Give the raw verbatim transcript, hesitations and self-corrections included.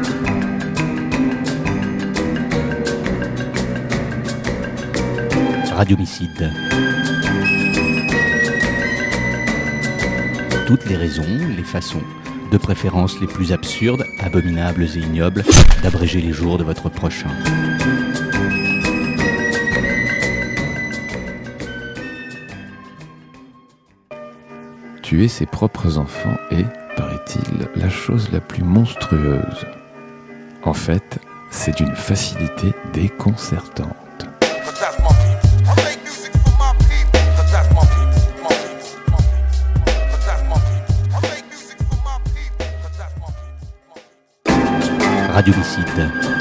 Radiomicide. Toutes les raisons, les façons, de préférence les plus absurdes, abominables et ignobles, d'abréger les jours de votre prochain. Tuer ses propres enfants est, paraît-il, la chose la plus monstrueuse. En fait, c'est d'une facilité déconcertante. Radiomicide.